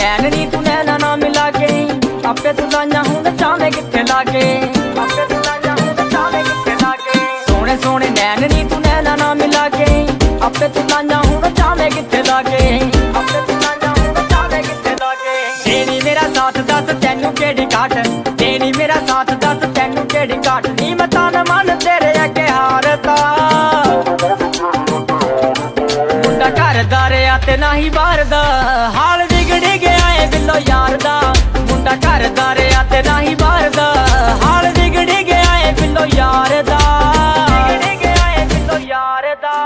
नैन नी तू नैना ना मिला के आपे तू लाइया हुण चावे किथे लागे आपे तू लाइया हुण चावे किथे लागे सोने सोने नैन नी तू नैना ना मिला के आपे तू लाइया हुण चावे किथे लागे आपे तू लाइया हुण चावे किथे लागे तेरी मेरा साथ दस तैनू केड़ी काट तेरी मेरा साथ दस तैनू केड़ी काट नी मैं तान मन तेरे अगे हारता मुंडा घर दा रिया ते नाही बाहर दा हाल बिगड़ गया है बिल्लो यार दा मुंडा घर दा रिया ते नाही बाहर दा हाल बिगड़ गया है बिल्लो यार दा बिगड़ गया है बिल्लो यार दा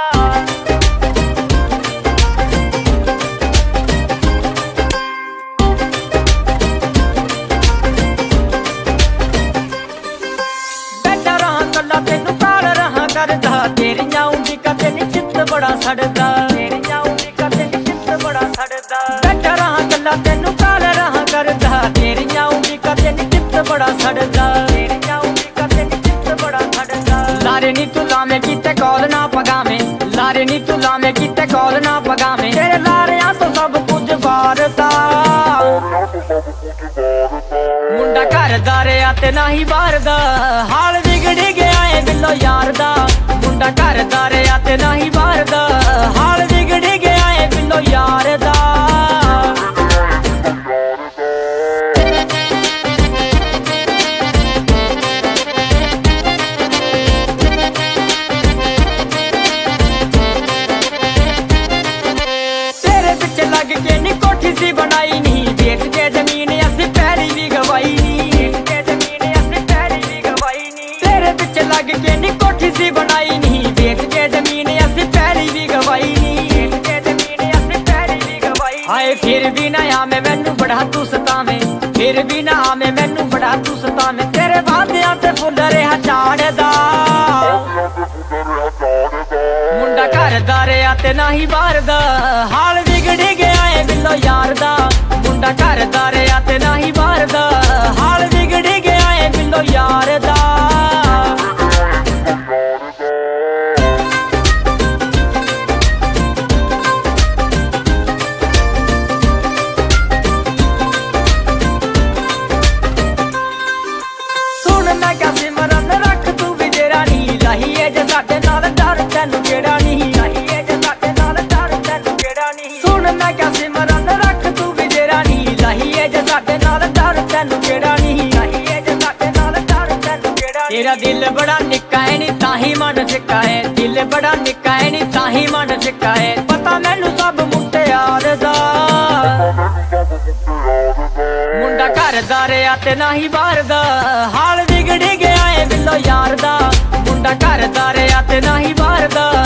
बैठा रहा कल्ला तेनू काल रहा करदा तेरियां उंगली कदे नी चित्त बड़ा सड़दा तेरियां उंगली कदे नी चित्त बड़ा सड़दा बैठा रहा कल्ला तेनू काल रहा करदा तेरियां उंगली कदे नी चित्त बड़ा सड़दा तेरियां उंगली कदे नी चित्त बड़ा सड़दा लारे नी तू लामे कीते कॉल ना पगावे लारे नी तू लामे कीते कॉल ना पगावे तेरे लारियां तो सब कुछ वारदा मुंडा घर दा रिया ते नाही बाहर दा हाल बिगड़ गया है बिल्लो यार दा मुंडा घर दा रिया ते नाही बाहर दा हाल बिगड़ गया है बिल्लो यार दा तेरे पिछे लग के नी कोठी सी बनाई नी बेच के जमीन असी पैरी भी गवाई नी जमीन असी पैरी भी गवाई नी तेरे पिछे लग के नी कोठी सी बनाई नी बेच के जमीन असी पैरी भी गवाई नी जमीन असी पैरी भी गवाई हाय फिर भी ना आवे मैनू बड़ा तू सतावे फिर भी ना आवे मैनू बड़ा तू सतावे तेरे वादियां ते फुल रेहा झाड़दा मुंडा घर दा रिया ते नाही बाहर दा हाल बिगड़ गया है बिल्लो यार दा मुंडा घर दा रिया ते नाही बाहर दा हाल बिगड़ गया है बिल्लो यार दा सुन मैं क्या सिमरन रख तू भी तेरा नी लाहीए जे साडे नाल डर तैनू केड़ा नी लाहीए जे साडे नाल डर तैनू केड़ा नी सुन मैं क्या सिमरन रख तू भी तेरा नी लाहीए जे साडे नाल डर तैनू केड़ा नी लाहीए जे साडे नाल डर तैनू केड़ा तेरा दिल बड़ा निक्का है नी ताही मन फिक्का है दिल बड़ा निक्का है नी ताही मन फिक्का है पता मैनू सब मुटियार दा मुंडा घर दा रिया ते नाही बाहर दा हाल बिगड़ गया है बिल्लो यार दा मुंडा घर दा रिया ते नाही बाहर दा